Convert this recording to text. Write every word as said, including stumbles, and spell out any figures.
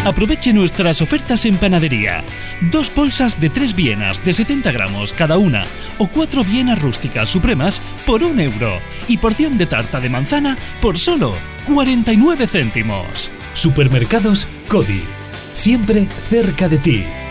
Aproveche nuestras ofertas en panadería. Dos bolsas de tres vienas de setenta gramos cada una o cuatro vienas rústicas supremas por un euro y porción de tarta de manzana por solo cuarenta y nueve céntimos. Supermercados Cody. Siempre cerca de ti.